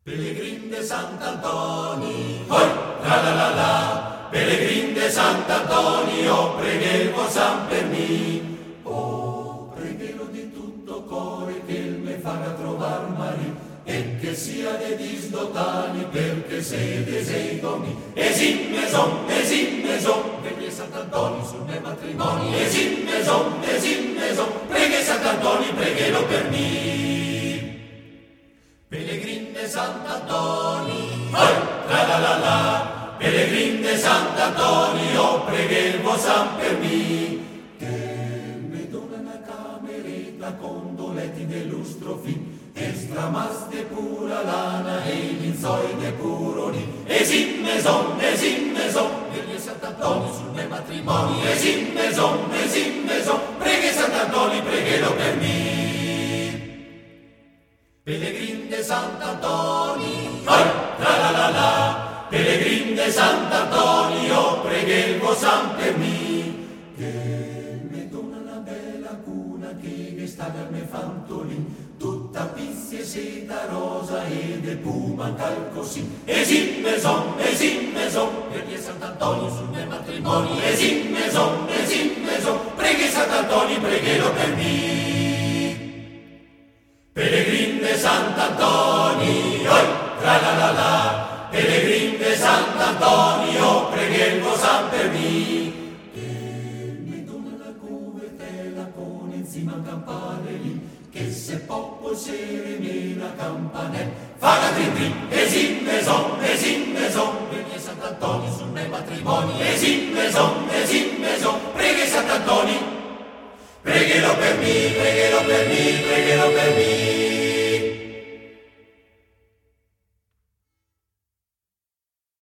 Pellegrin de Sant'Antoni, oi, la la la la, Pellegrin de Sant'Antoni, oh preghevo San per me, oh preghevo di tutto cuore che il me faga trovar mari, e che sia de disdotani, perché se deseigomi, esim meson, preghe Sant'Antoni sul me matrimoni, esim meson, preghe Sant'Antoni, preghelo per me. Pellegrin de Sant'Antoni, oi, la la la la, Pellegrin de Sant'Antoni, oh preghevo San per me, che me dona una cameretta con doletti de lustro fin, e stramas de pura lana e linzoi de puro lin, esim meson, preghe Sant'Antoni sul me matrimoni, esim meson, preghe Sant'Antoni, preghelo per me. Pellegrin de Sant'Antoni, oi, la la la la, Pellegrin de Sant'Antoni, oh preghevo San per me, che me dona una bella cuna che sta dal me fantolin, tutta pizzi e seta rosa e de puma calcosin, esim meson, preghe Sant'Antoni sul me matrimoni, esim meson, preghe Sant'Antoni, preghelo per me. Pellegrin de Sant'Antoni, oi, tra la la la, Pellegrin de Sant'Antoni, oh preghevo San per me, che me dona la cuvetela con enzima un campanelin, che se poppo serene la campanella, faga trin trin, esim meson, preghe Sant'Antoni sul me matrimoni, esim meson, preghe Sant'Antoni, preghelo per me, preghelo per me.